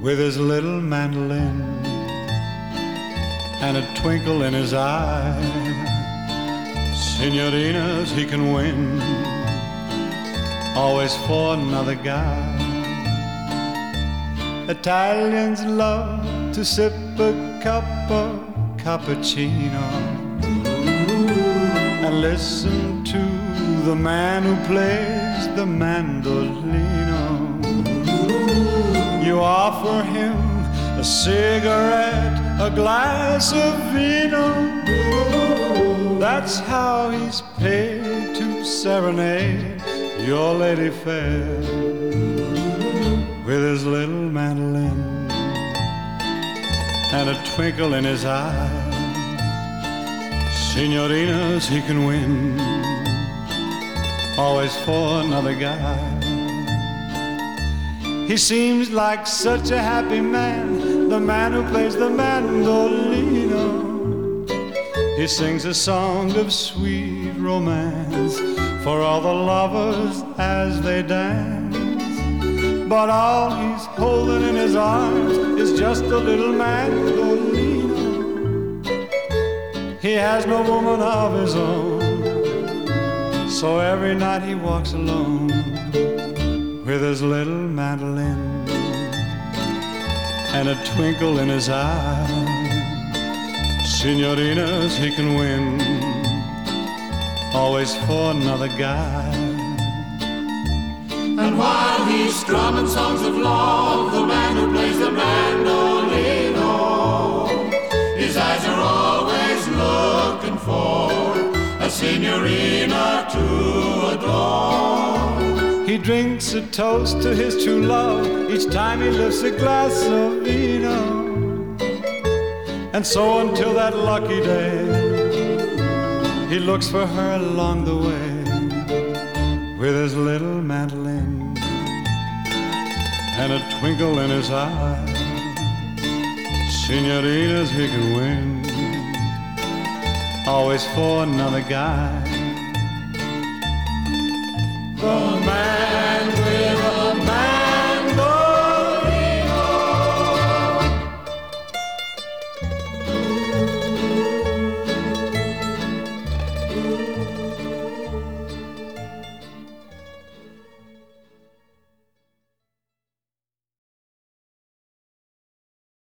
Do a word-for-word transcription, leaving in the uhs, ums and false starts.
with his little mandolin and a twinkle in his eye. Signorinas he can win, always for another guy. Italians love to sip a cup of cappuccino and listen to the man who plays the mandolino. You offer him a cigarette, a glass of vino. That's how he's paid to serenade your lady fair with his little mandolin and a twinkle in his eye. Signorinas he can win, always for another guy. He seems like such a happy man, the man who plays the mandolino. He sings a song of sweet romance for all the lovers as they dance. But all he's holding in his arms is just a little mandolino. He has no woman of his own, so every night he walks alone with his little mandolin and a twinkle in his eye. Signorinas he can win, always for another guy. And while he's strumming songs of love, the man who plays the mandolino, his eyes are always looking for a signorina to adore. He drinks a toast to his true love each time he lifts a glass of vino. And so until that lucky day, he looks for her along the way with his little mandolin and a twinkle in his eye. Signorinas he can win, always for another guy. The man